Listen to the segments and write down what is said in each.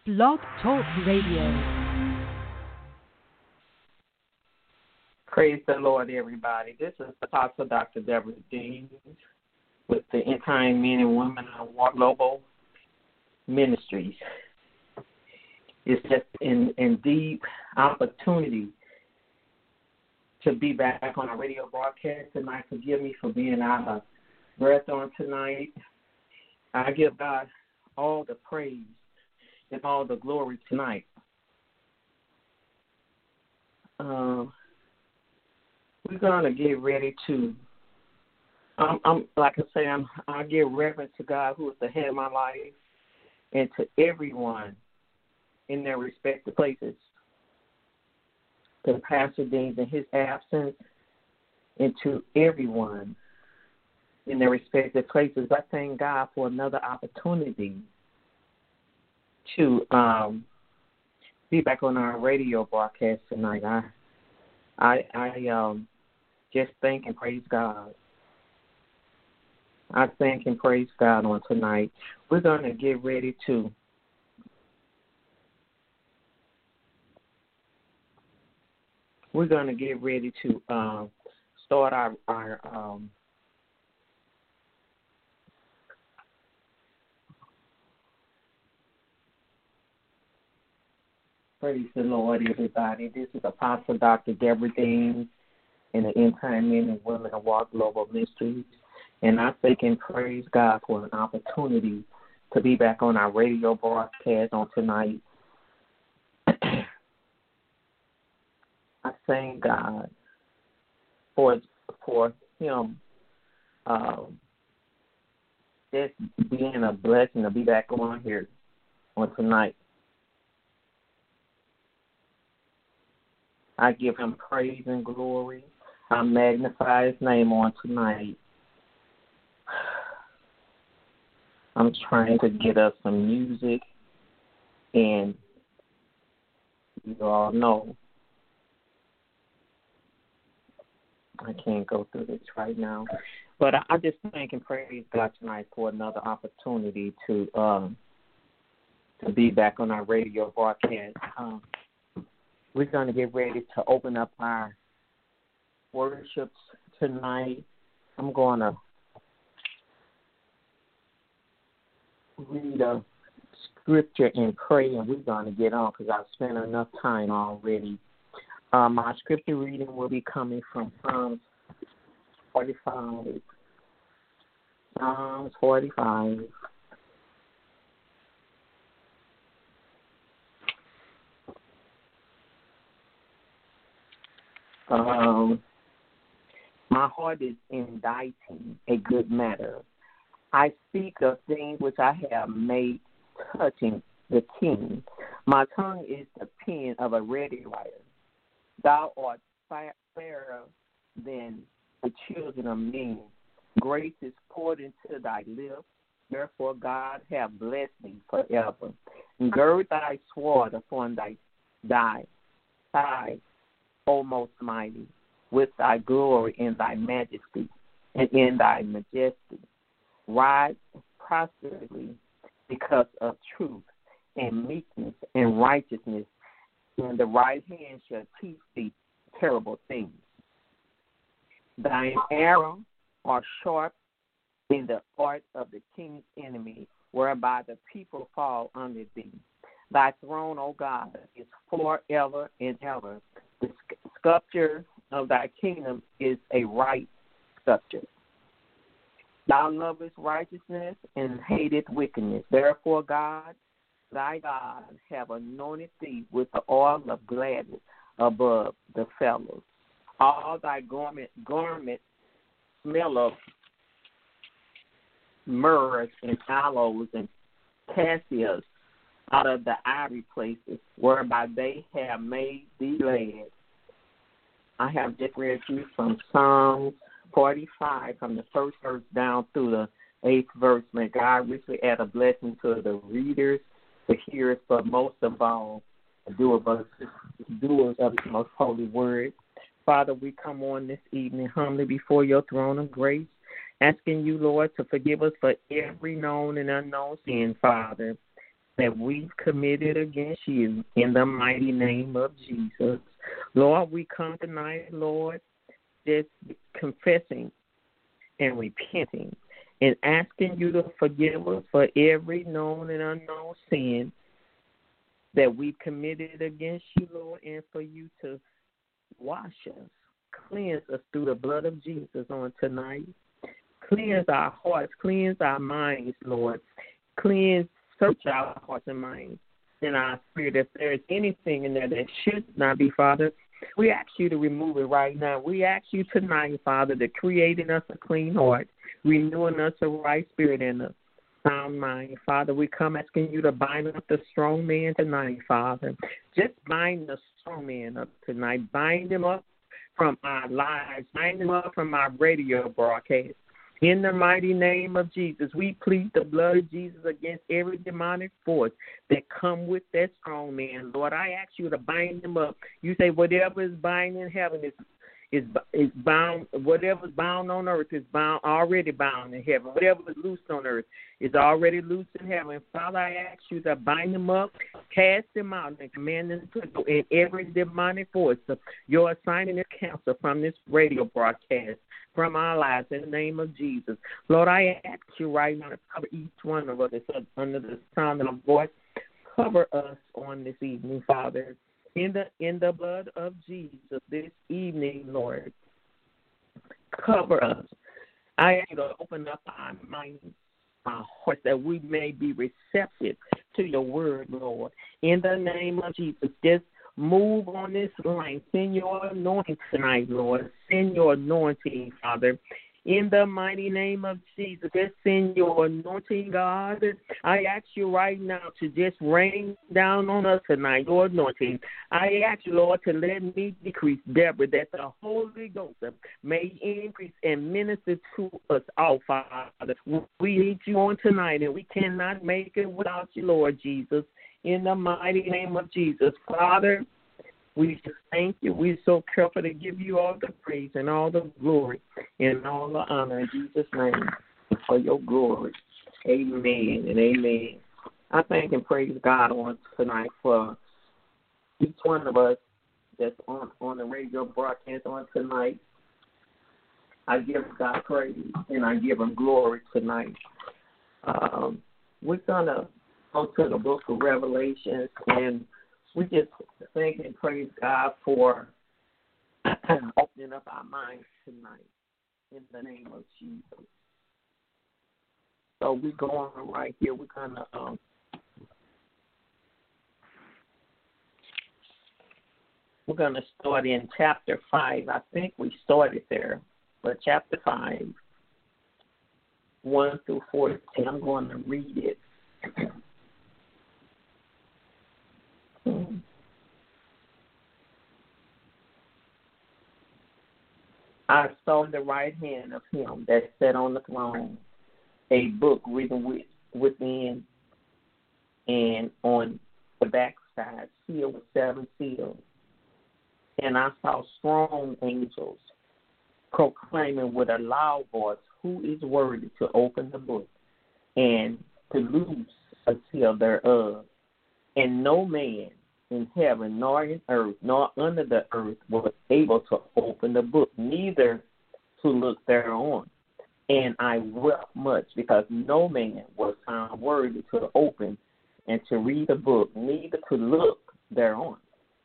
Blog Talk Radio. Praise the Lord, everybody. This is Apostle Dr. Deborah Dean with the End Time Men and Women of War Global Ministries. It's just in deep opportunity to be back on our radio broadcast tonight. Forgive me for being out of breath on tonight. I give God all the praise and all the glory tonight. We're going to get ready to, I give reverence to God who is the head of my life and to everyone in their respective places. To Pastor Dean in his absence and to everyone in their respective places. I thank God for another opportunity to be back on our radio broadcast tonight. I just thank and praise God. I thank and praise God on tonight. We're going to get ready to start our praise the Lord, everybody. This is Apostle Dr. Deborah Dean in the End Time Men and Women of War Global Ministries. And I thank and praise God for an opportunity to be back on our radio broadcast on tonight. I thank God for him just being a blessing to be back on here on tonight. I give him praise and glory. I magnify his name on tonight. I'm trying to get us some music, and you all know I can't go through this right now. But I just thank and praise God tonight for another opportunity to be back on our radio broadcast. We're going to get ready to open up our worships tonight. I'm going to read a scripture and pray, and we're going to get on because I've spent enough time already. My scripture reading will be coming from Psalms 45. Psalms 45. My heart is inditing a good matter. I speak of things which I have made touching the king. My tongue is the pen of a ready writer. Thou art fairer than the children of men. Grace is poured into thy lips. Therefore God have blessed thee forever. And gird thy sword upon thy thigh, O most mighty, with thy glory in thy majesty and in thy majesty. Ride prosperously because of truth and meekness and righteousness. And the right hand shall teach thee terrible things. Thine arrow are sharp in the art of the king's enemy, whereby the people fall under thee. Thy throne, O God, is forever and ever. The sculpture of thy kingdom is a right sculpture. Thou lovest righteousness and hateth wickedness. Therefore, God, thy God, have anointed thee with the oil of gladness above the fellows. All thy garment smell of myrrh and aloes and cassias out of the ivory places, whereby they have made thee glad. I have just read you from Psalms 45, from the first verse down through the 8th verse. May God richly add a blessing to the readers, the hearers, but most of all, the doers of His most holy word. Father, we come on this evening humbly before your throne of grace, asking you, Lord, to forgive us for every known and unknown sin, Father. that we've committed against you in the mighty name of Jesus. Lord, we come tonight, Lord, just confessing and repenting and asking you to forgive us for every known and unknown sin that we've committed against you, Lord, and for you to wash us, cleanse us through the blood of Jesus on tonight. Cleanse our hearts, cleanse our minds, Lord. Search our hearts and minds and our spirit. If there is anything in there that should not be, Father, we ask you to remove it right now. We ask you tonight, Father, to create in us a clean heart, renewing us a right spirit in us. Sound mind. Father, we come asking you to bind up the strong man tonight, Father. Just bind the strong man up tonight. Bind him up from our lives. Bind him up from our radio broadcast. In the mighty name of Jesus, we plead the blood of Jesus against every demonic force that come with that strong man. Lord, I ask you to bind him up. You say whatever is bound in heaven is bound. Whatever is bound on earth is already bound in heaven. Whatever is loosed on earth is already loosed in heaven. Father, I ask you to bind them up, cast them out, and command them to go in every demonic force. Your assignment is canceled from this radio broadcast, from our lives, in the name of Jesus. Lord, I ask you right now to cover each one of us under the sound of my voice. Cover us on this evening, Father. In the blood of Jesus this evening, Lord, cover us. I ask you to open up our minds, our hearts, that we may be receptive to your word, Lord. In the name of Jesus, just move on this line. Send your anointing tonight, Lord. Send your anointing, Father. In the mighty name of Jesus, just send your anointing, God. I ask you right now to just rain down on us tonight, your anointing. I ask you, Lord, to let me decrease, Deborah, that the Holy Ghost may increase and minister to us all, Father. We need you on tonight, and we cannot make it without you, Lord Jesus. In the mighty name of Jesus, Father, we just thank you. We're so careful to give you all the praise and all the glory and all the honor in Jesus' name for your glory. Amen and amen. I thank and praise God on tonight for each one of us that's on the radio broadcast on tonight. I give God praise and I give him glory tonight. We're going to go to the book of Revelation, and we just thank and praise God for opening up our minds tonight in the name of Jesus. So we're going right here. We're gonna start in chapter 5. I think we started there, but chapter 5, 1 through 14. I'm going to read it. I saw the right hand of him that sat on the throne, a book written within and on the backside, sealed with 7 seals. And I saw strong angels proclaiming with a loud voice, who is worthy to open the book and to loose a seal thereof. And no man in heaven, nor in earth, nor under the earth was able to open the book, neither to look thereon. And I wept much, because no man was found worthy to open and to read the book, neither to look thereon.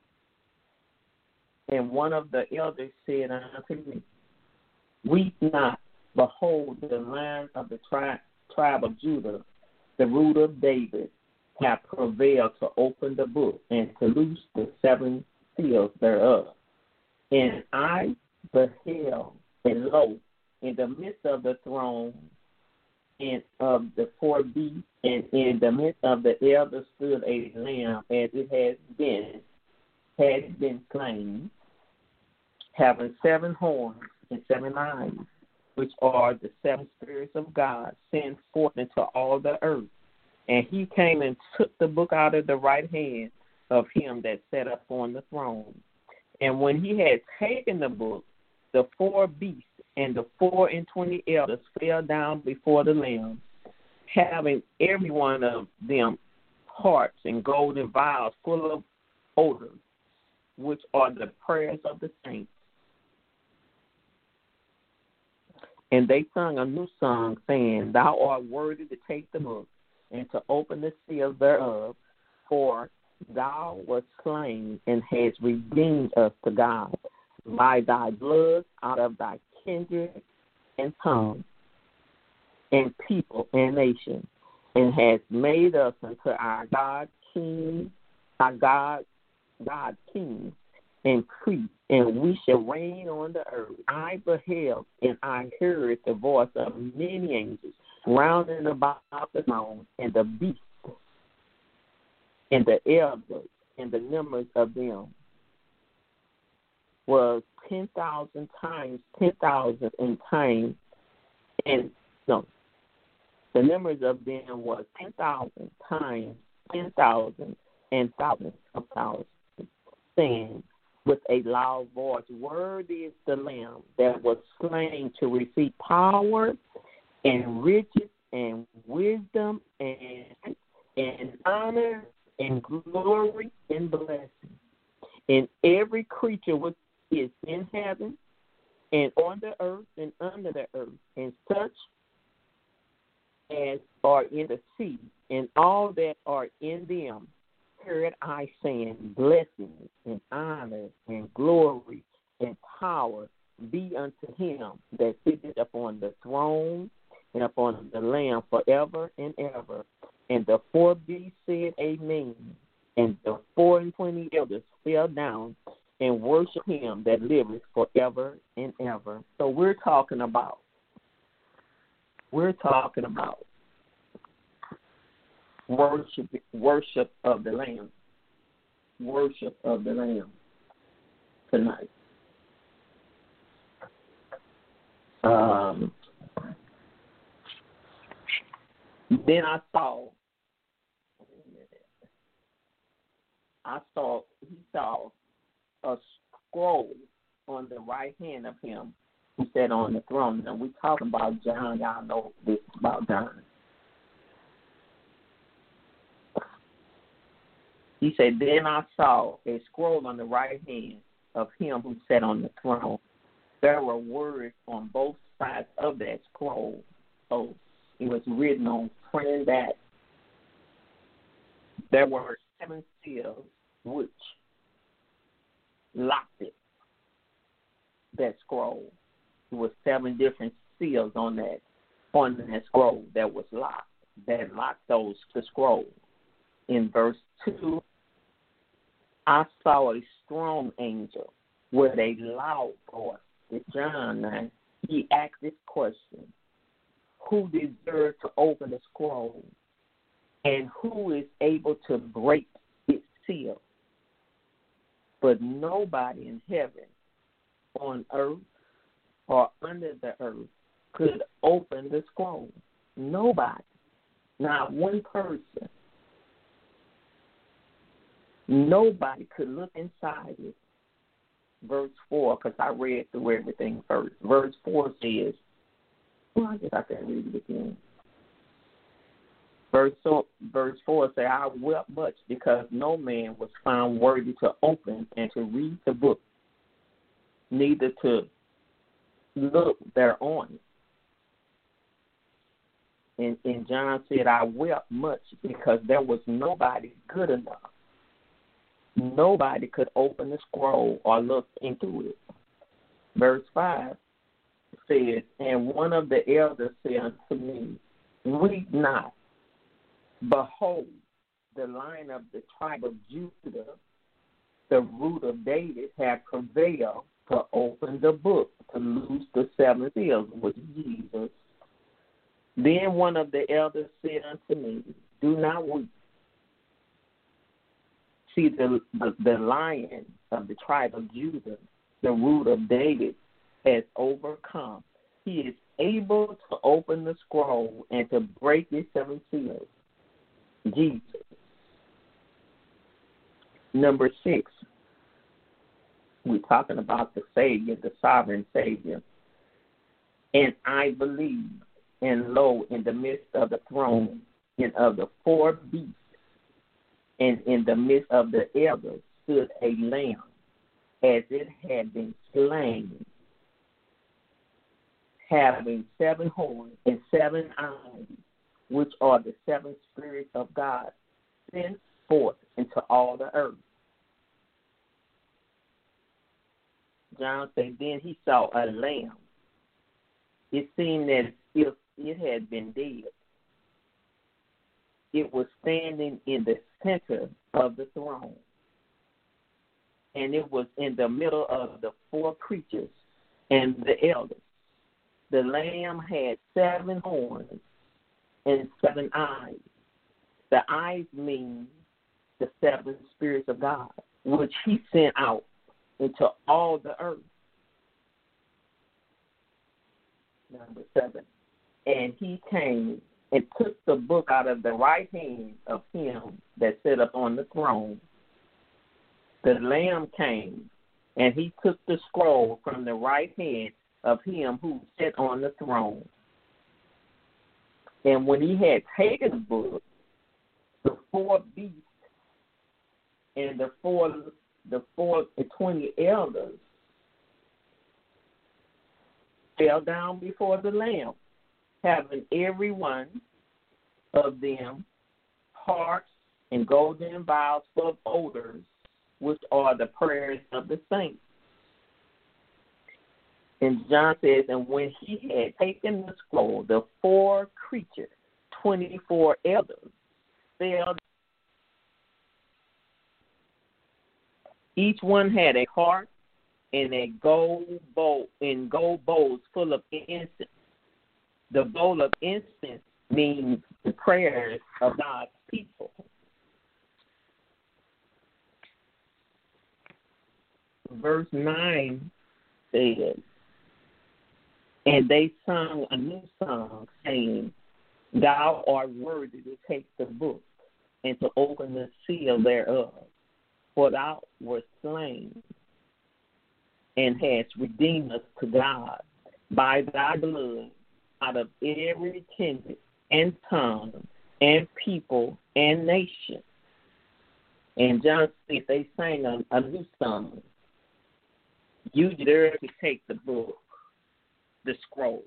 And one of the elders said unto me, weep not, behold, the Lion of the tribe of Judah, the root of David, have prevailed to open the book and to loose the 7 seals thereof. And I beheld, and lo, in the midst of the throne and of the 4 beasts, and in the midst of the elders stood a lamb, as it had been slain, having 7 horns and 7 eyes, which are the 7 spirits of God, sent forth into all the earth. And he came and took the book out of the right hand of him that sat up on the throne. And when he had taken the book, the 4 beasts and the 24 elders fell down before the Lamb, having every one of them harps and golden vials full of odors, which are the prayers of the saints. And they sung a new song, saying, Thou art worthy to take the book and to open the seals thereof, for thou wast slain and hast redeemed us to God by thy blood out of thy kindred and tongue and people and nation, and hast made us unto our God king, our God king and priest, and we shall reign on the earth. I beheld and I heard the voice of many angels round about the throne, and the beast, and the elders, and the numbers of them was 10,000 times 10,000 and times, and no, the numbers of them was 10,000 times 10,000 and thousands of thousands, saying with a loud voice, Worthy is the Lamb that was slain to receive power and riches and wisdom and honor and glory and blessing. And every creature which is in heaven and on the earth and under the earth, and such as are in the sea, and all that are in them, heard I saying, Blessings and honor and glory and power be unto him that sitteth upon the throne and upon the Lamb forever and ever. And the four beasts said, Amen. And the 24 elders fell down and worship him that liveth forever and ever. So we're talking about worship of the Lamb. Worship of the Lamb tonight. Then he saw a scroll on the right hand of him who sat on the throne. Now, we're talking about John. Y'all know this about John. He said, Then I saw a scroll on the right hand of him who sat on the throne. There were words on both sides of that scroll. So it was written on front and back. There were 7 seals which locked it, that scroll. There were 7 different seals on that scroll that was locked, that locked the scroll. In verse 2, I saw a strong angel with a loud voice. To John, he asked this question, Who deserves to open the scroll, and who is able to break its seal? But nobody in heaven, on earth, or under the earth could open the scroll. Nobody. Not one person. Nobody could look inside it. Verse 4, because I read through everything first. Verse 4 says, well, I guess I can read it again. Verse 4 says, I wept much because no man was found worthy to open and to read the book, neither to look thereon. And John said, I wept much because there was nobody good enough. Nobody could open the scroll or look into it. Verse 5 says, And one of the elders said unto me, Weep not. Behold, the Lion of the tribe of Judah, the root of David, hath prevailed to open the book, to loose the 7 seals, which is Jesus. Then one of the elders said unto me, Do not weep. See, the Lion of the tribe of Judah, the root of David, has overcome. He is able to open the scroll and to break its 7 seals. Jesus. Number 6, we're talking about the Savior, the sovereign Savior. And I believe, and lo, in the midst of the throne and of the 4 beasts, And in the midst of the elders stood a lamb, as it had been slain, having 7 horns and 7 eyes, which are the 7 spirits of God sent forth into all the earth. John said, then he saw a lamb. It seemed as if it had been dead. It was standing in the center of the throne, and it was in the middle of the 4 creatures and the elders. The lamb had 7 horns and 7 eyes. The eyes mean the 7 spirits of God, which he sent out into all the earth. Number 7. And he came and took the book out of the right hand of him that sat upon the throne. The Lamb came, and he took the scroll from the right hand of him who sat on the throne. And when he had taken the book, the 4 beasts and the 20 elders fell down before the Lamb, having every one of them harps and golden vials full of odors, which are the prayers of the saints. And John says, and when he had taken the scroll, the 4 creatures, 24 elders, fell. Each one had a harp and a gold bowl, and gold bowls full of incense. The bowl of incense means the prayers of God's people. Verse 9 says, and they sung a new song, saying, Thou art worthy to take the book and to open the seal thereof, for thou wast slain and hast redeemed us to God by thy blood out of every kindred and tongue and people and nation. And John said they sang a new song. You deserve to take the book, the scroll,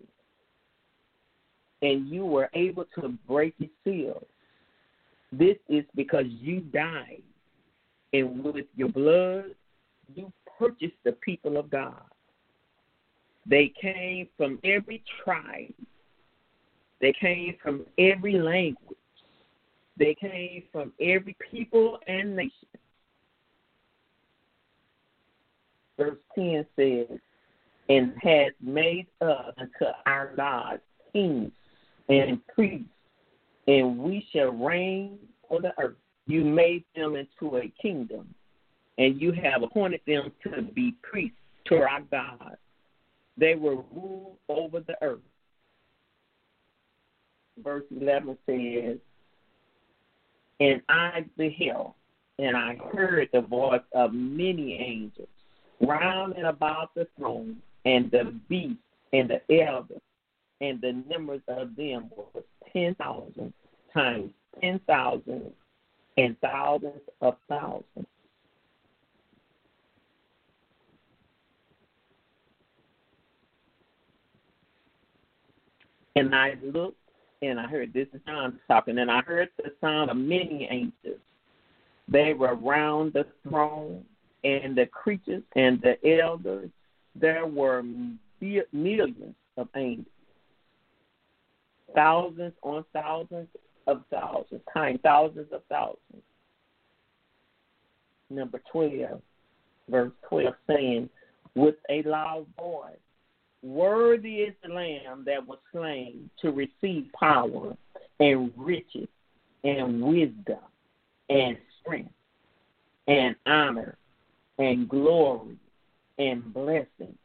and you were able to break its seal. This is because you died, and with your blood you purchased the people of God. They came from every tribe. They came from every language. They came from every people and nation. Verse 10 says, and has made us unto our God kings and priests, and we shall reign on the earth. You made them into a kingdom, and you have appointed them to be priests to our God. They will rule over the earth. Verse 11 says, and I beheld, and I heard the voice of many angels round and about the throne, and the beasts and the elders, and the numbers of them was 10,000 times 10,000 and thousands of thousands. And I looked, and I heard, this is John talking, and I heard the sound of many angels. They were round the throne, and the creatures and the elders. There were millions of angels, thousands on thousands of thousands, times thousands of thousands. Number 12, verse 12, saying, with a loud voice, worthy is the Lamb that was slain to receive power and riches and wisdom and strength and honor and glory and blessing.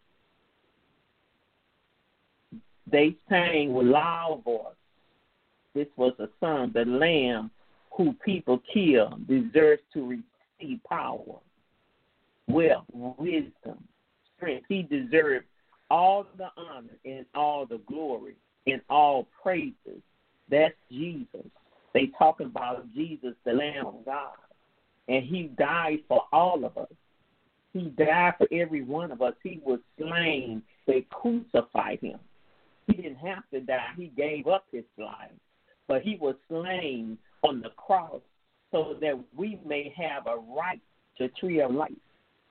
They sang with loud voice. This was a song. The Lamb who people kill deserves to receive power, wealth, wisdom, strength. He deserves all the honor and all the glory and all praises. That's Jesus. They talk about Jesus, the Lamb of God. and he died for all of us. He died for every one of us. He was slain. They crucified him. He didn't have to die. He gave up his life. But he was slain on the cross so that we may have a right to tree of life.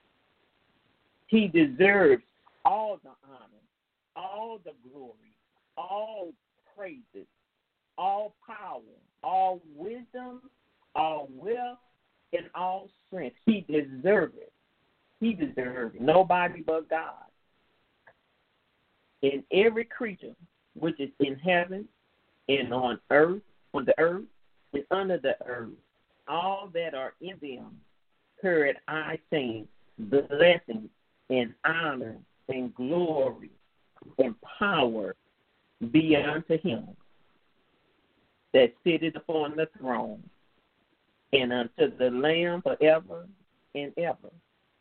He deserves all the honor, all the glory, all praises, all power, all wisdom, all wealth, and all strength. He deserves it. He deserves it. Nobody but God. In every creature which is in heaven and on the earth, and under the earth, all that are in them, heard I sing blessings and honor and glory and power be unto him that sitteth upon the throne, and unto the Lamb forever and ever.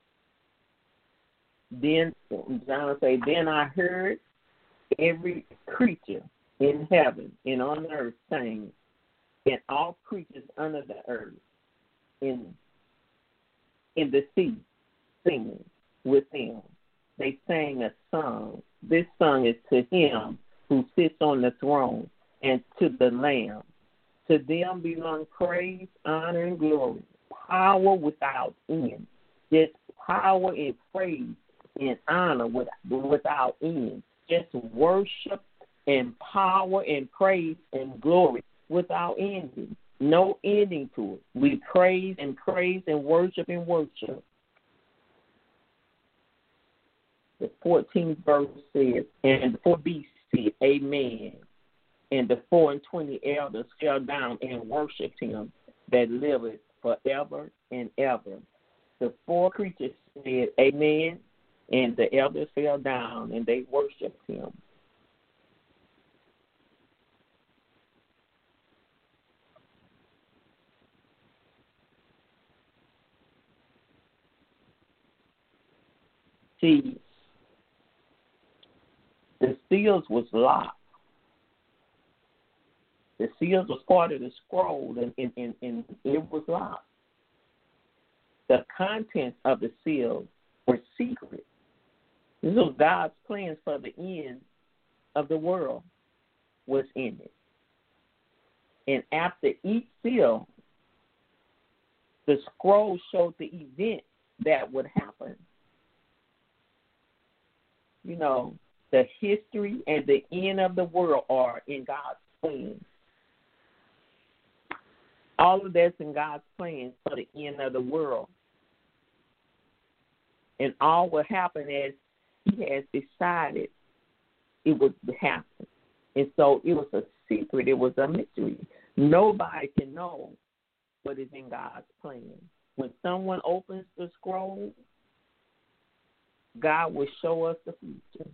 Then John say, then I heard every creature in heaven and on earth saying, and all creatures under the earth in the sea singing with them. They sang a song. This song is to him who sits on the throne and to the Lamb. To them belong praise, honor, and glory, power without end. Just power and praise and honor without end. Just worship and power and praise and glory without ending. No ending to it. We praise and worship and worship. The 14th verse says, and the 4 beasts said, Amen. And the 24 elders fell down and worshipped him that liveth forever and ever. The 4 creatures said, Amen. And the elders fell down and they worshipped him. See, the seals was locked. The seals was part of the scroll, and it was locked. The contents of the seals were secret. This was God's plans for the end of the world was in it. And after each seal, the scroll showed the event that would happen. You know, the history and the end of the world are in God's plan. All of that's in God's plan for the end of the world. And all will happen as he has decided it would happen. And so it was a secret. It was a mystery. Nobody can know what is in God's plan. When someone opens the scroll, God will show us the future.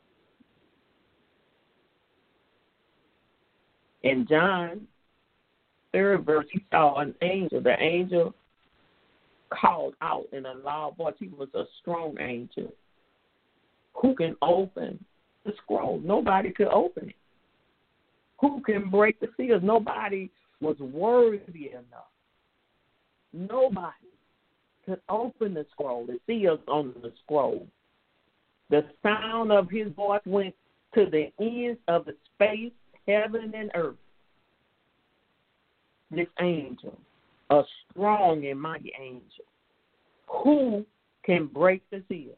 In John 3rd verse, he saw an angel. The angel called out in a loud voice. He was a strong angel. Who can open the scroll? Nobody could open it. Who can break the seals? Nobody was worthy enough. Nobody could open the scroll, the seals on the scroll. The sound of his voice went to the ends of the space, heaven and earth. This angel, a strong and mighty angel, who can break the seals?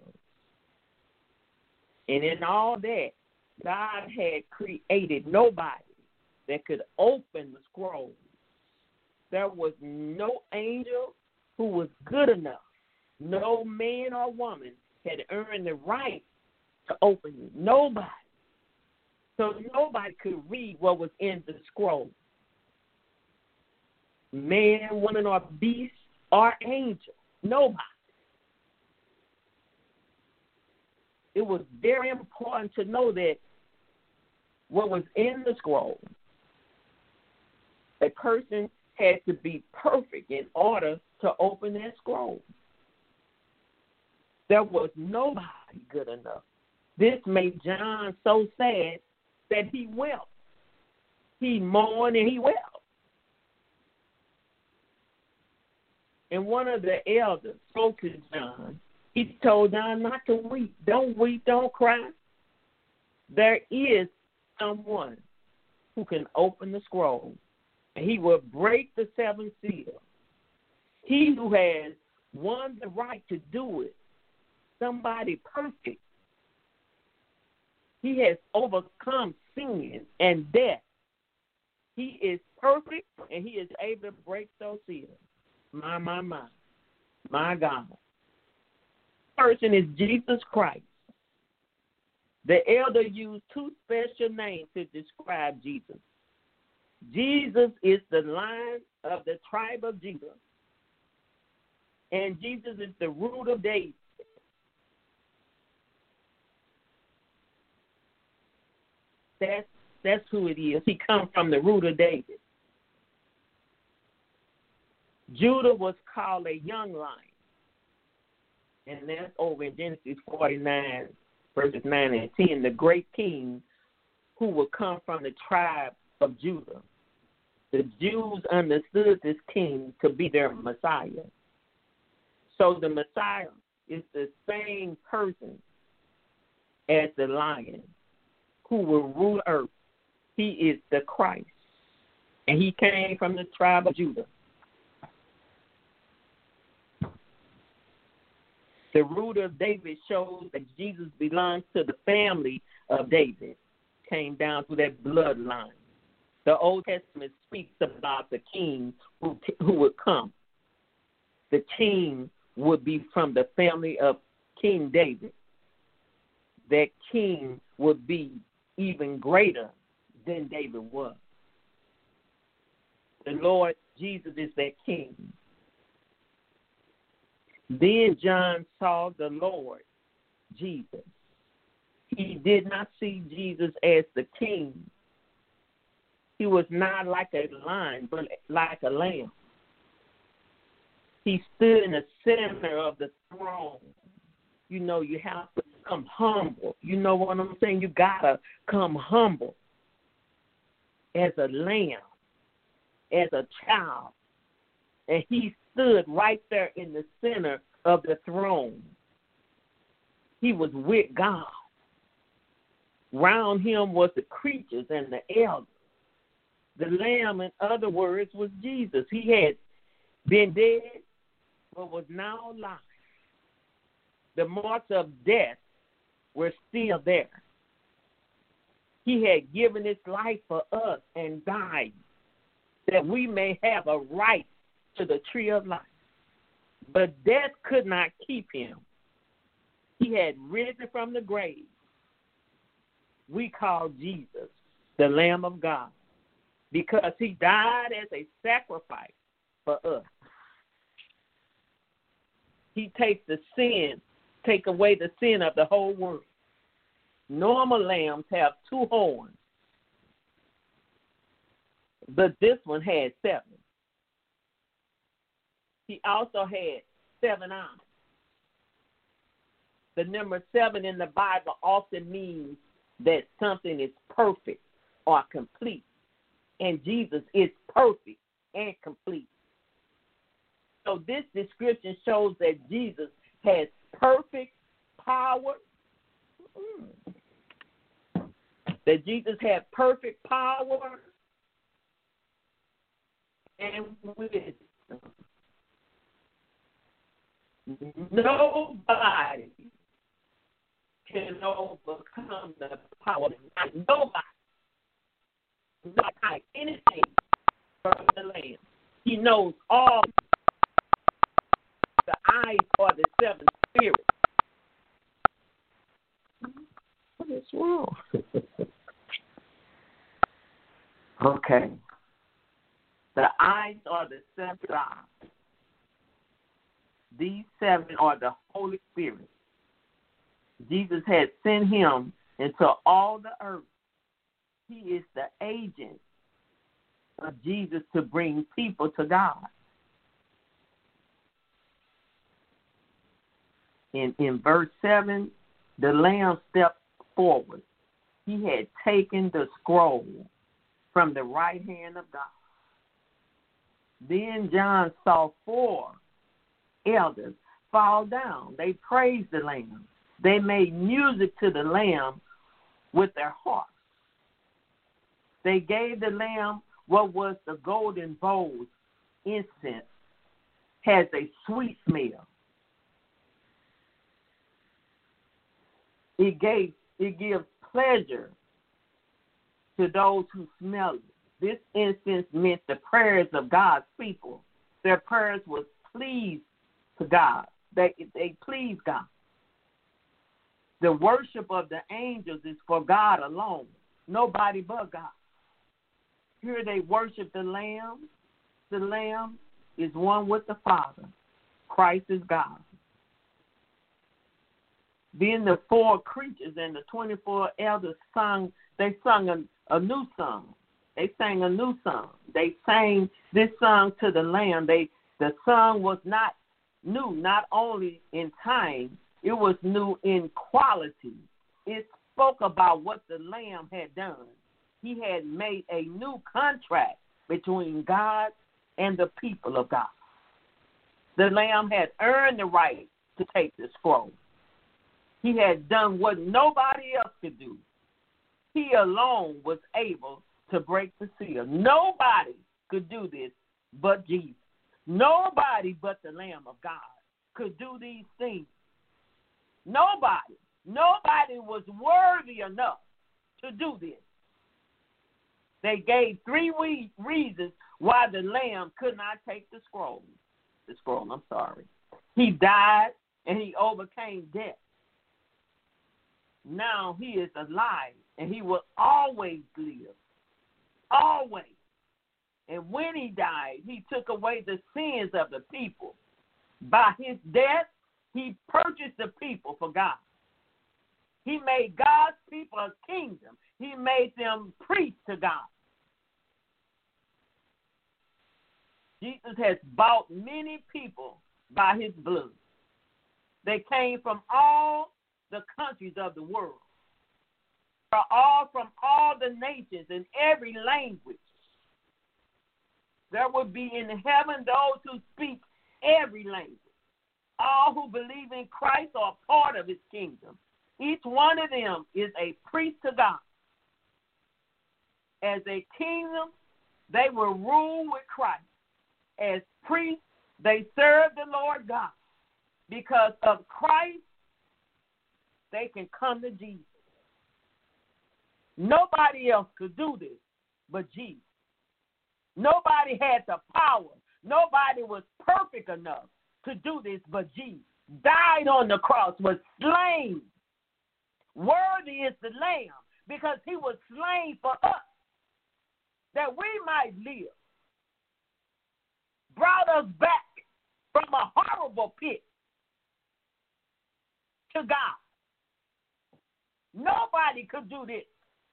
And in all that, God had created nobody that could open the scroll. There was no angel who was good enough. No man or woman had earned the right to open it. Nobody. So nobody could read what was in the scroll. Man, woman, or beast, or angel. Nobody. It was very important to know that what was in the scroll, a person had to be perfect in order to open that scroll. There was nobody good enough. This made John so sad that he wept. He mourned and he wept. And one of the elders spoke to John. He told John not to weep. Don't weep, don't cry. There is someone who can open the scroll, and he will break the seven seals. He who has won the right to do it, somebody perfect. He has overcome sin and death. He is perfect, and he is able to break those seals. My God. Person is Jesus Christ. The elder used two special names to describe Jesus. Jesus is the Lion of the tribe of Judah, and Jesus is the root of David. That's who it is. He comes from the root of David. Judah was called a young lion, and that's over in Genesis 49, verses 9 and 10, the great king who would come from the tribe of Judah. The Jews understood this king to be their Messiah. So the Messiah is the same person as the lion who will rule earth. He is the Christ, and he came from the tribe of Judah. The root of David shows that Jesus belongs to the family of David, came down through that bloodline. The Old Testament speaks about the king who would come. The king would be from the family of King David. That king would be even greater than David was. The Lord Jesus is that king. Then John saw the Lord Jesus. He did not see Jesus as the king. He was not like a lion, but like a lamb. He stood in the center of the throne. You know, you have to come humble. You know what I'm saying? You got to come humble as a lamb, as a child. And he stood right there in the center of the throne. He was with God. Round him was the creatures and the elders. The Lamb, in other words, was Jesus. He had been dead, but was now alive. The marks of death were still there. He had given his life for us and died that we may have a right to the tree of life. But death could not keep him. He had risen from the grave. We call Jesus the Lamb of God because he died as a sacrifice for us. He takes away the sin of the whole world. Normal lambs have 2 horns, but this one had 7. He also had 7 eyes. The number 7 in the Bible often means that something is perfect or complete. And Jesus is perfect and complete. So this description shows that Jesus has perfect power. That Jesus had perfect power and wisdom. Nobody can overcome the power of God. Nobody. Not hide anything from the Lamb. He knows all. The eyes are the 7 spirits. What is wrong? Okay. The eyes are the 7 eyes. These 7 are the Holy Spirit. Jesus had sent him into all the earth. He is the agent of Jesus to bring people to God. In verse 7, the Lamb stepped forward. He had taken the scroll from the right hand of God. Then John saw 4 elders fall down. They praised the Lamb. They made music to the Lamb with their hearts. They gave the Lamb what was the golden bowls. Incense has a sweet smell. It gives pleasure to those who smell it. This incense meant the prayers of God's people. Their prayers were pleased to God. They pleased God. The worship of the angels is for God alone, nobody but God. Here they worship the Lamb. The Lamb is one with the Father. Christ is God. Then the four creatures and the 24 elders sung a new song. They sang a new song. They sang this song to the Lamb. The song was not new, not only in time, it was new in quality. It spoke about what the Lamb had done. He had made a new contract between God and the people of God. The Lamb had earned the right to take the scroll. He had done what nobody else could do. He alone was able to break the seal. Nobody could do this but Jesus. Nobody but the Lamb of God could do these things. Nobody was worthy enough to do this. They gave three reasons why the Lamb could not take the scroll. He died and he overcame death. Now he is alive and he will always live. Always. And when he died, he took away the sins of the people. By his death, he purchased the people for God. He made God's people a kingdom. He made them priests to God. Jesus has bought many people by his blood. They came from all the countries of the world. They are all from all the nations in every language. There will be in heaven those who speak every language. All who believe in Christ are part of his kingdom. Each one of them is a priest to God. As a kingdom, they will rule with Christ. As priests, they serve the Lord God. Because of Christ, they can come to Jesus. Nobody else could do this but Jesus. Nobody had the power. Nobody was perfect enough to do this but Jesus. Died on the cross, was slain. Worthy is the Lamb because he was slain for us that we might live. Brought us back from a horrible pit to God. Nobody could do this.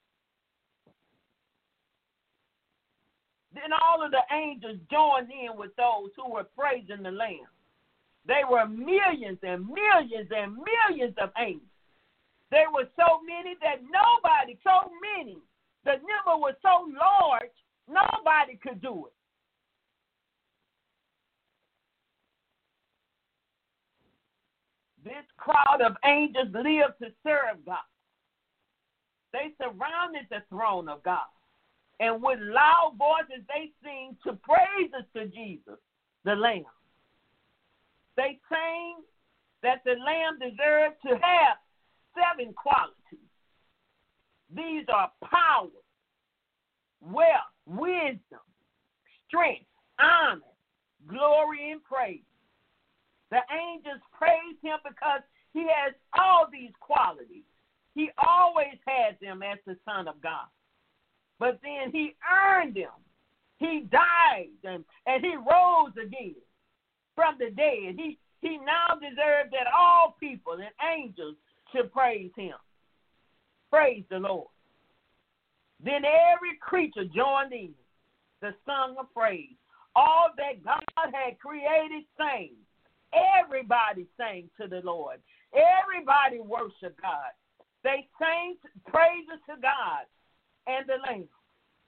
Then all of the angels joined in with those who were praising the Lamb. They were millions and millions and millions of angels. There were so many that the number was so large, nobody could do it. This crowd of angels lived to serve God. They surrounded the throne of God. And with loud voices, they sing to praises to Jesus, the Lamb. They sang that the Lamb deserved to have 7 qualities. These are power, wealth, wisdom, strength, honor, glory, and praise. The angels praise him because he has all these qualities. He always had them as the Son of God. But then he earned them. He died and he rose again from the dead. He now deserves that all people and angels should praise him. Praise the Lord. Then every creature joined in the song of praise. All that God had created sang. Everybody sang to the Lord. Everybody worshiped God. They sang praises to God and the Lamb.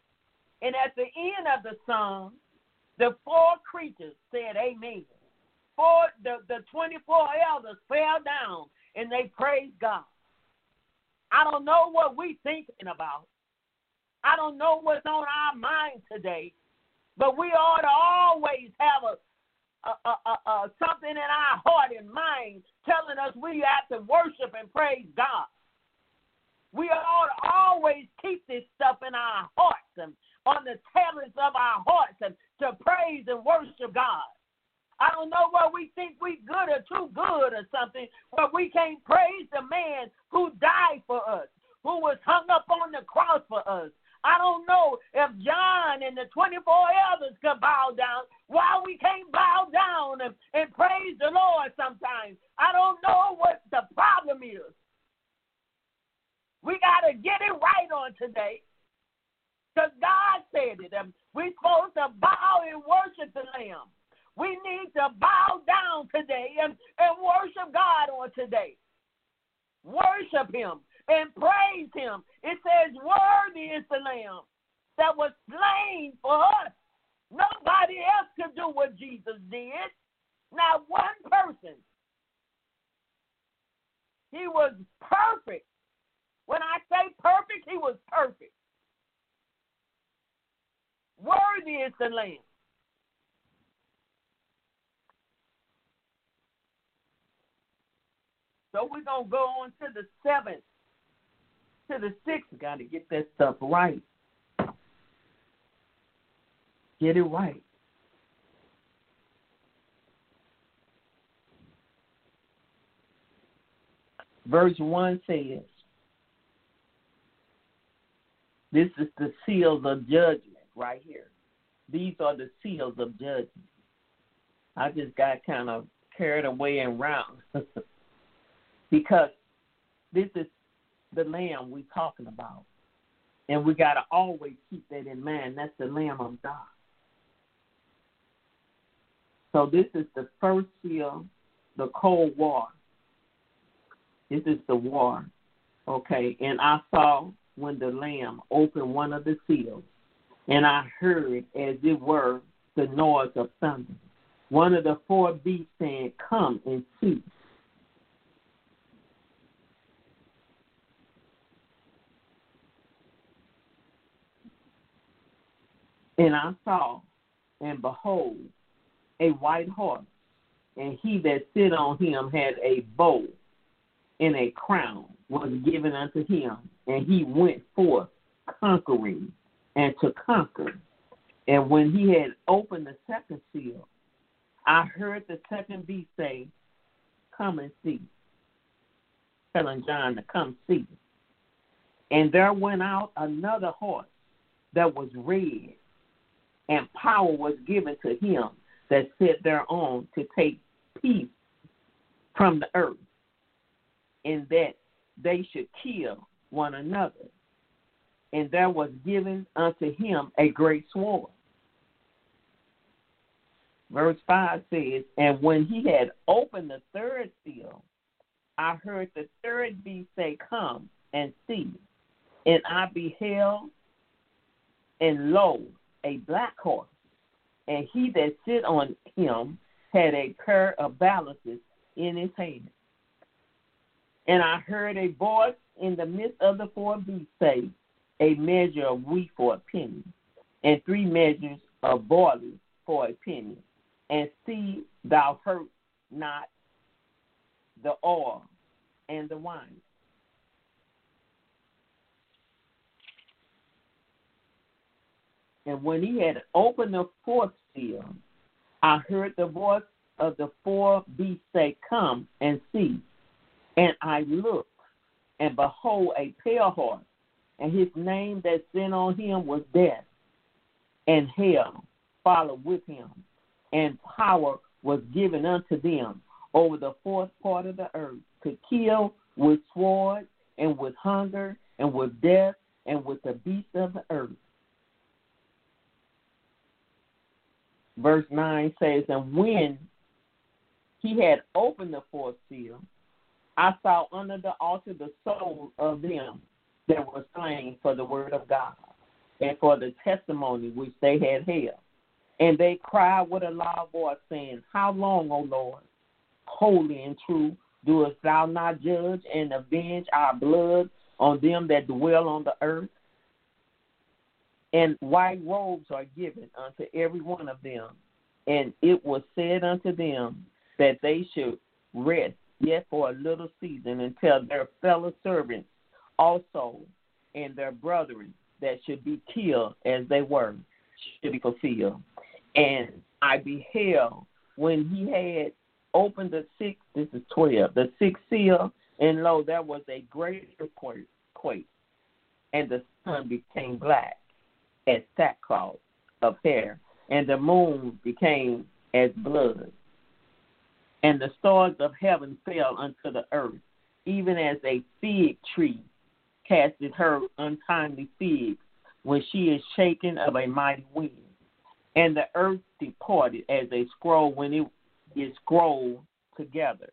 And at the end of the song, the 4 creatures said amen. the 24 elders fell down and they praised God. I don't know what we're thinking about. I don't know what's on our mind today, but we ought to always have something in our heart and mind telling us we have to worship and praise God. We ought to always keep this stuff in our hearts and on the tablets of our hearts and to praise and worship God. I don't know whether we think we good or too good or something, but we can't praise the man who died for us, who was hung up on the cross for us. I don't know if John and the 24 elders could bow down, why we can't bow down and praise the Lord sometimes. I don't know what the problem is. We got to get it right on today because God said it. We're supposed to bow and worship the Lamb. We need to bow down today and worship God on today. Worship him and praise him. It says, worthy is the Lamb that was slain for us. Nobody else could do what Jesus did. Not one person. He was perfect. When I say perfect, he was perfect. Worthy is the Lamb. So we're going to go on to the 7th, to the 6th. Got to get that stuff right. Get it right. Verse 1 says, this is the seals of judgment right here. These are the seals of judgment. I just got kind of carried away and round. Because this is the Lamb we're talking about. And we got to always keep that in mind. That's the Lamb of God. So this is the first seal, the Cold War. This is the war. Okay, and I saw when the Lamb opened one of the seals, and I heard, as it were, the noise of thunder. One of the 4 beasts saying, come and see. And I saw, and behold, a white horse, and he that sit on him had a bow, and a crown was given unto him, and he went forth conquering and to conquer. And when he had opened the second seal, I heard the second beast say, come and see, telling John to come see. And there went out another horse that was red, and power was given to him that sat thereon to take peace from the earth, and that they should kill one another. And there was given unto him a great sword. Verse 5 says, and when he had opened the third seal, I heard the third beast say, come and see. And I beheld, and lo, a black horse, and he that sit on him had a pair of balances in his hand. And I heard a voice in the midst of the 4 beasts say, a measure of wheat for a penny, and 3 measures of barley for a penny. And see thou hurt not the oil and the wine. And when he had opened the 4th seal, I heard the voice of the 4 beasts say, come and see. And I looked, and behold, a pale horse, and his name that sat on him was Death, and hell followed with him, and power was given unto them over the 4th part of the earth, to kill with sword, and with hunger, and with death, and with the beasts of the earth. Verse 9 says, and when he had opened the 4th seal, I saw under the altar the souls of them that were slain for the word of God and for the testimony which they had held. And they cried with a loud voice, saying, How long, O Lord, holy and true, doest thou not judge and avenge our blood on them that dwell on the earth? And white robes are given unto every one of them. And it was said unto them that they should rest yet for a little season until their fellow servants also and their brethren that should be killed as they were should be fulfilled. And I beheld when he had opened the sixth, this is 12, the sixth seal, and lo, there was a great earthquake, and the sun became black as sackcloth of hair, and the moon became as blood. And the stars of heaven fell unto the earth, even as a fig tree casteth her untimely figs when she is shaken of a mighty wind. And the earth departed as a scroll when it is scrolled together.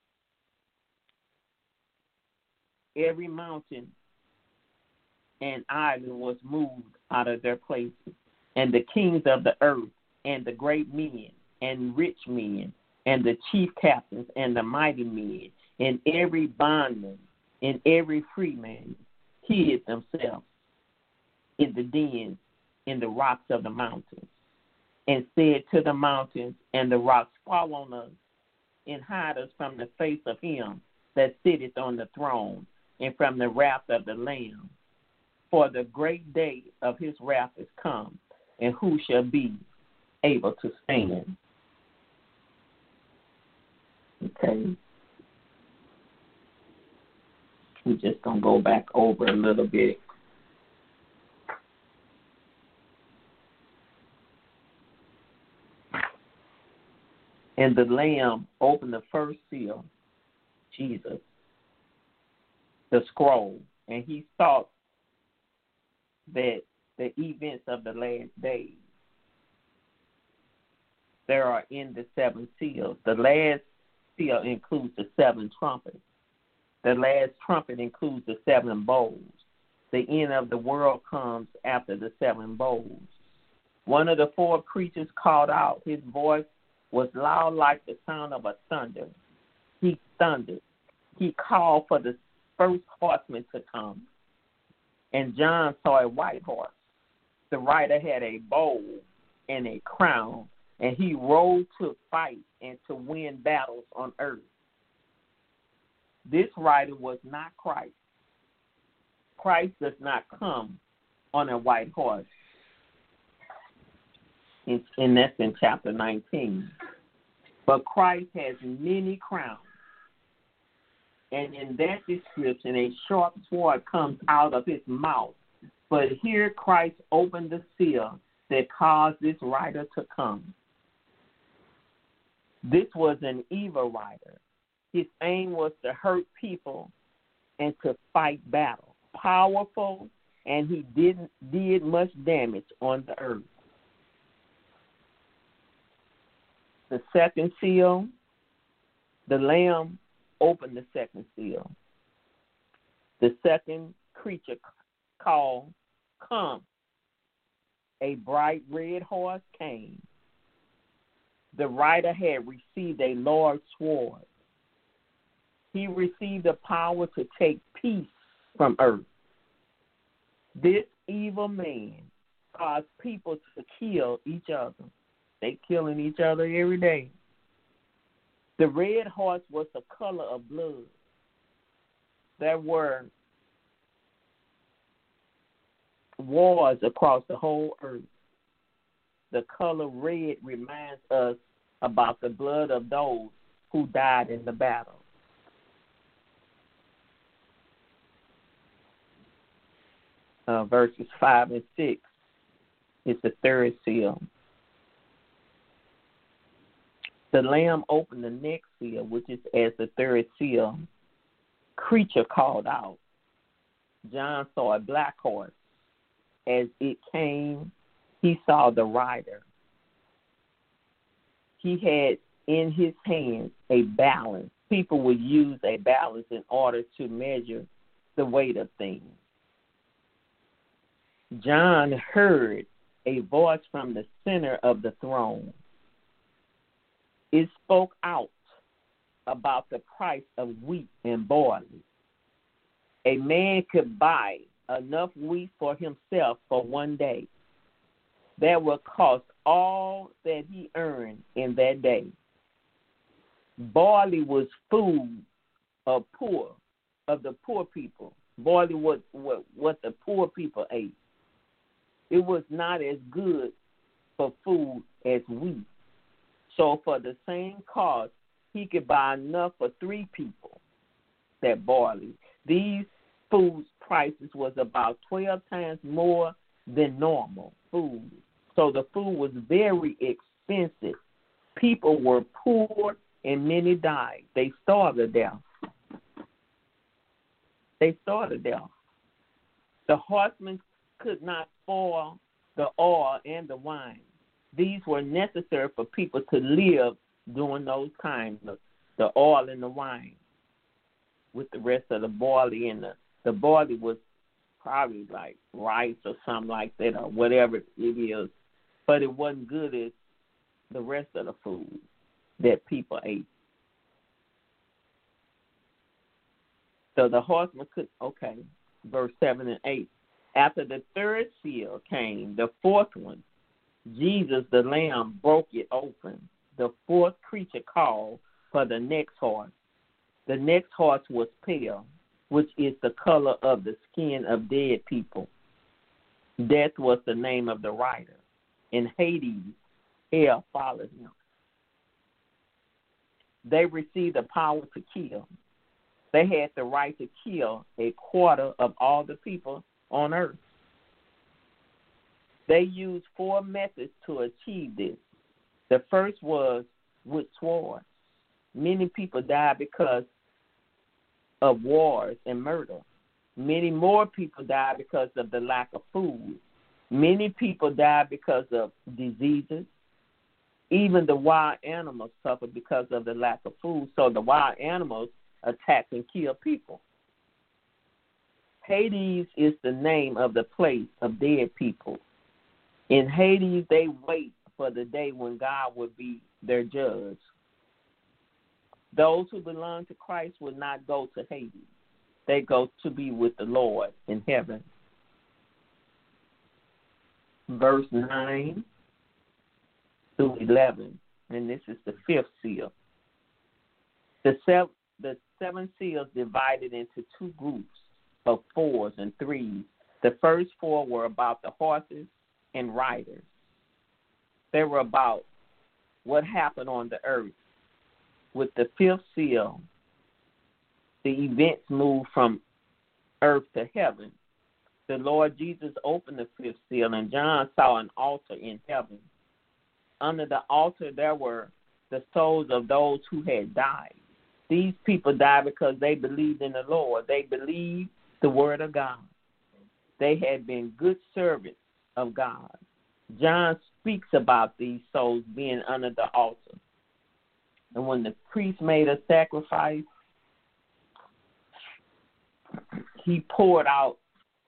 Every mountain and island was moved out of their places, and the kings of the earth, and the great men, and rich men, and the chief captains, and the mighty men, and every bondman, and every freeman hid themselves in the dens, in the rocks of the mountains, and said to the mountains and the rocks, Fall on us, and hide us from the face of him that sitteth on the throne, and from the wrath of the Lamb. For the great day of his wrath is come, and who shall be able to stand? Okay. We're just going to go back over a little bit. And the Lamb opened the first seal, Jesus, the scroll, and he saw that the events of the last days, there are in the seven seals. The last seal includes the seven trumpets. The last trumpet includes the seven bowls. The end of the world comes after the seven bowls. One of the four creatures called out. His voice was loud like the sound of a thunder. He thundered. He called for the first horseman to come. And John saw a white horse. The rider had a bow and a crown, and he rode to fight and to win battles on earth. This rider was not Christ. Christ does not come on a white horse. And that's in chapter 19. But Christ has many crowns. And in that description, a sharp sword comes out of his mouth. But here Christ opened the seal that caused this rider to come. This was an evil rider. His aim was to hurt people and to fight battle. Powerful, and he did much damage on the earth. The second seal, the Lamb opened the second seal. The second creature called, Come. A bright red horse came. The rider had received a large sword. He received the power to take peace from earth. This evil man caused people to kill each other. They killing each other every day. The red horse was the color of blood. There were wars across the whole earth. The color red reminds us about the blood of those who died in the battle. Verses 5 and 6 is the third seal. The Lamb opened the next seal, which is as the third seal. Creature called out. John saw a black horse. As it came, he saw the rider. He had in his hands a balance. People would use a balance in order to measure the weight of things. John heard a voice from the center of the throne. It spoke out about the price of wheat and barley. A man could buy enough wheat for himself for one day. That would cost all that he earned in that day. Barley was food of the poor people. Barley was what the poor people ate. It was not as good for food as wheat. So for the same cost, he could buy enough for 3 people, that barley. These food prices was about 12 times more than normal food. So the food was very expensive. People were poor and many died. They starved to death. The horsemen could not spoil the oil and the wine. These were necessary for people to live during those times, the oil and the wine, with the rest of the barley. And the barley was probably like rice or something like that, or whatever it is. But it wasn't good as the rest of the food that people ate. So the horsemen could, verse 7 and 8. After the third seal came, the fourth one, Jesus, the Lamb, broke it open. The fourth creature called for the next horse. The next horse was pale, which is the color of the skin of dead people. Death was the name of the rider. In Hades, hell followed him. They received the power to kill. They had the right to kill a quarter of all the people on earth. They used 4 methods to achieve this. The first was with swords. Many people died because of wars and murder. Many more people died because of the lack of food. Many people died because of diseases. Even the wild animals suffered because of the lack of food. So the wild animals attacked and killed people. Hades is the name of the place of dead people. In Hades, they wait for the day when God will be their judge. Those who belong to Christ will not go to Hades. They go to be with the Lord in heaven. Verse 9 through 11, and this is the 5th seal. The 7 seals divided into 2 groups of 4s and 3s. The first 4 were about the horses and riders. They were about what happened on the earth. With the 5th seal, the events moved from earth to heaven. The Lord Jesus opened the 5th seal, and John saw an altar in heaven. Under the altar, there were the souls of those who had died. These people died because they believed in the Lord. They believed the word of God. They had been good servants of God. John speaks about these souls being under the altar. And when the priest made a sacrifice, he poured out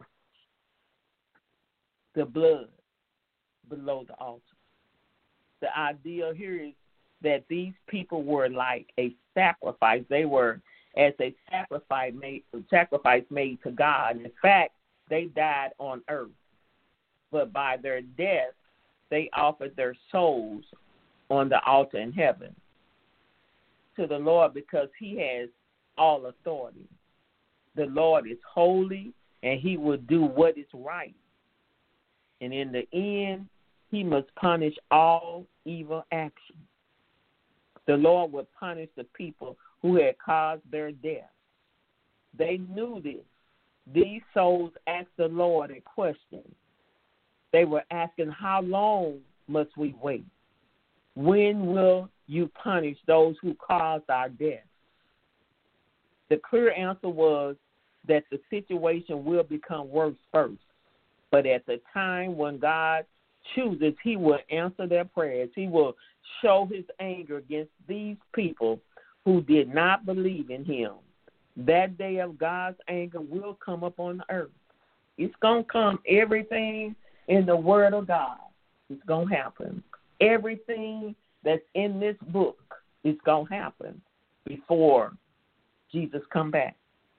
the blood below the altar. The idea here is that these people were like a sacrifice. They were as a sacrifice made to God. In fact, they died on earth. But by their death, they offered their souls on the altar in heaven to the Lord because he has all authority. The Lord is holy, and he will do what is right. And in the end, he must punish all evil actions. The Lord would punish the people who had caused their death. They knew this. These souls asked the Lord a question. They were asking, how long must we wait? When will you punish those who caused our death? The clear answer was that the situation will become worse first. But at the time when God chooses, he will answer their prayers. He will show his anger against these people who did not believe in him. That day of God's anger will come upon the earth. It's going to come, everything in the word of God. It's going to happen. Everything that's in this book is going to happen before Jesus come back.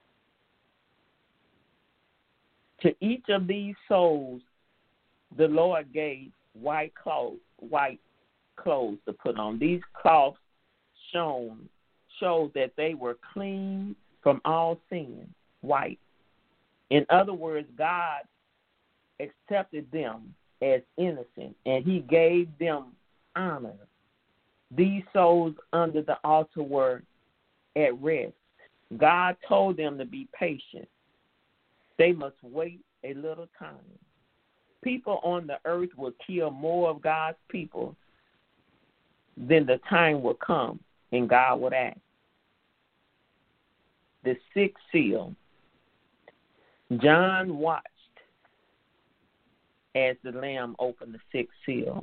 To each of these souls, the Lord gave white clothes to put on. These cloths showed that they were clean from all sin, white. In other words, God accepted them as innocent, and he gave them honor. These souls under the altar were at rest. God told them to be patient. They must wait a little time. People on the earth will kill more of God's people than the time will come and God would act. The sixth seal. John watched as the Lamb opened the sixth seal.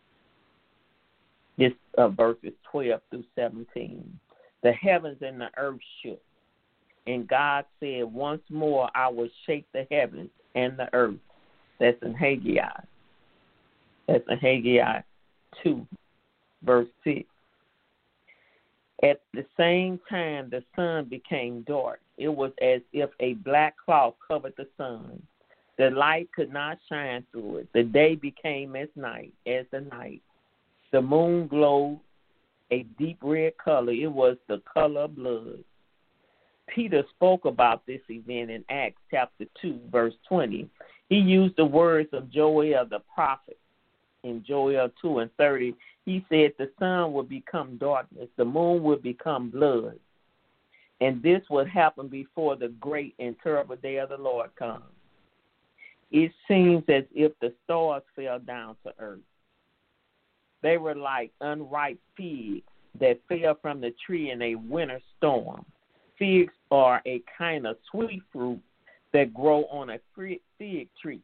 This verses 12 through 17. The heavens and the earth shook, and God said, once more I will shake the heavens and the earth. That's in Haggai. That's in Haggai 2, verse 6. At the same time, the sun became dark. It was as if a black cloth covered the sun. The light could not shine through it. The day became as the night. The moon glowed a deep red color. It was the color of blood. Peter spoke about this event in Acts chapter 2, verse 20. He used the words of Joel the prophet in Joel 2 and 30. He said the sun would become darkness, the moon would become blood. And this would happen before the great and terrible day of the Lord comes. It seems as if the stars fell down to earth. They were like unripe figs that fell from the tree in a winter storm. Figs are a kind of sweet fruit that grow on a fig tree.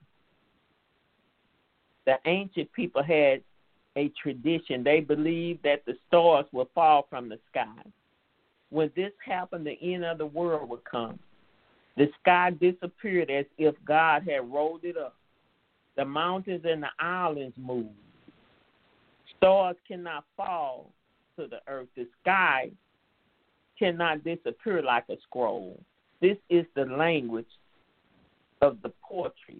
The ancient people had a tradition. They believed that the stars would fall from the sky. When this happened, the end of the world would come. The sky disappeared as if God had rolled it up. The mountains and the islands moved. Stars cannot fall to the earth. The sky cannot disappear like a scroll. This is the language of the poetry.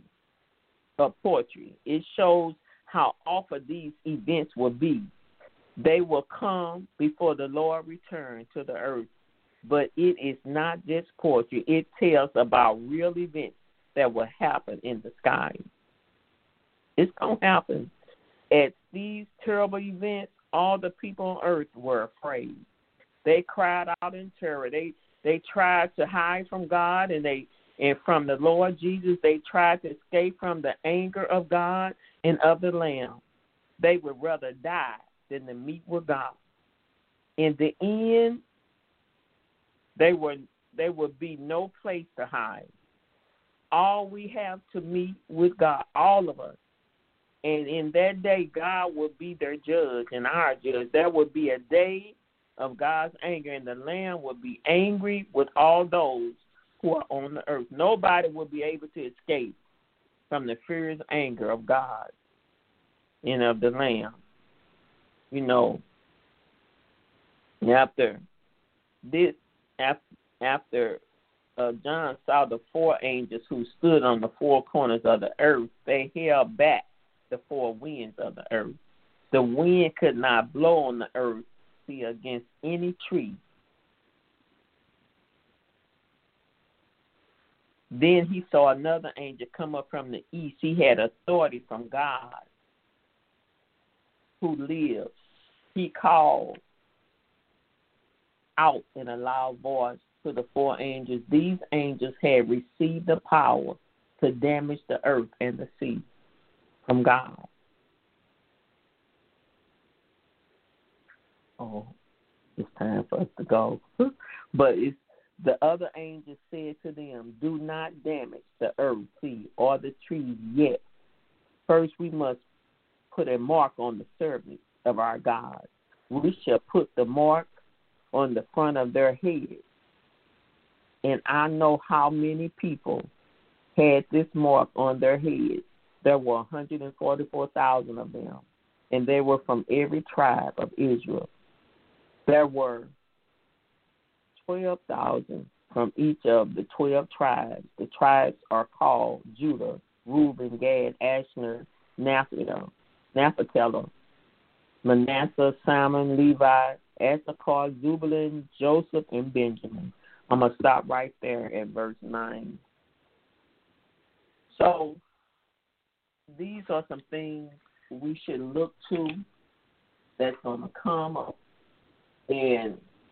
It shows how often these events will be. They will come before the Lord returns to the earth. But it is not just poetry. It tells about real events that will happen in the sky. It's going to happen. At these terrible events, all the people on earth were afraid. They cried out in terror. They tried to hide from God and from the Lord Jesus. They tried to escape from the anger of God and of the Lamb. They would rather die than to meet with God. In the end, there would be no place to hide. All we have to meet with God, all of us. And in that day, God will be their judge and our judge. There will be a day of God's anger, and the Lamb will be angry with all those who are on the earth. Nobody will be able to escape from the furious anger of God and of the Lamb. You know, after John saw the four angels who stood on the four corners of the earth, they held back the four winds of the earth. The wind could not blow on the earth, see, against any tree. Then he saw another angel come up from the east. He had authority from God who lives. He called out in a loud voice to the four angels. These angels had received the power to damage the earth and the sea from God. Oh, it's time for us to go. But the other angel said to them, do not damage the earth, sea, or the trees yet. First we must put a mark on the servants of our God. We shall put the mark on the front of their heads. And I know how many people had this mark on their heads. There were 144,000 of them, and they were from every tribe of Israel. There were 12,000 from each of the 12 tribes. The tribes are called Judah, Reuben, Gad, Asher, Naphtali, Manasseh, Simon, Levi, Issachar, Zebulun, Joseph, and Benjamin. I'm going to stop right there at verse 9. So these are some things we should look to that's going to come up. And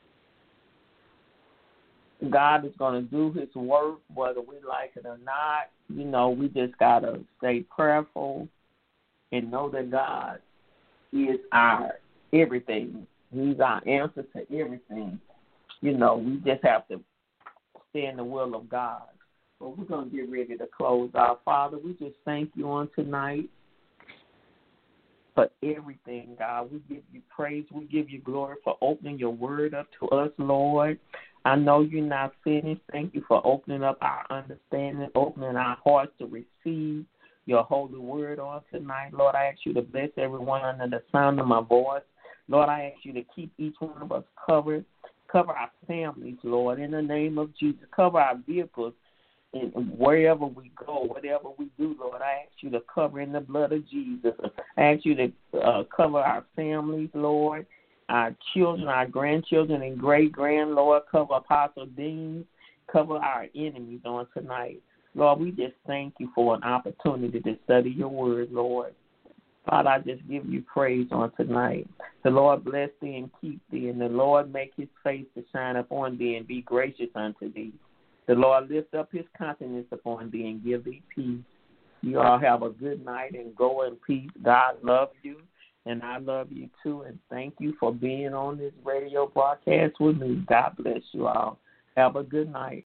God is going to do his work whether we like it or not. You know, we just got to stay prayerful and know that God is our everything. He's our answer to everything. You know, we just have to stay in the will of God. But we're going to get ready to close out. Father, we just thank you on tonight for everything, God. We give you praise. We give you glory for opening your word up to us, Lord. I know you're not finished. Thank you for opening up our understanding, opening our hearts to receive your holy word on tonight. Lord, I ask you to bless everyone under the sound of my voice. Lord, I ask you to keep each one of us covered. Cover our families, Lord, in the name of Jesus. Cover our vehicles and wherever we go, whatever we do, Lord. I ask you to cover in the blood of Jesus. I ask you to cover our families, Lord, our children, our grandchildren, and great-grand, Lord. Cover Apostle Dean. Cover our enemies on tonight. Lord, we just thank you for an opportunity to study your word, Lord. Father, I just give you praise on tonight. The Lord bless thee and keep thee, and the Lord make his face to shine upon thee and be gracious unto thee. The Lord lift up his countenance upon thee and give thee peace. You all have a good night and go in peace. God loves you, and I love you too, and thank you for being on this radio broadcast with me. God bless you all. Have a good night.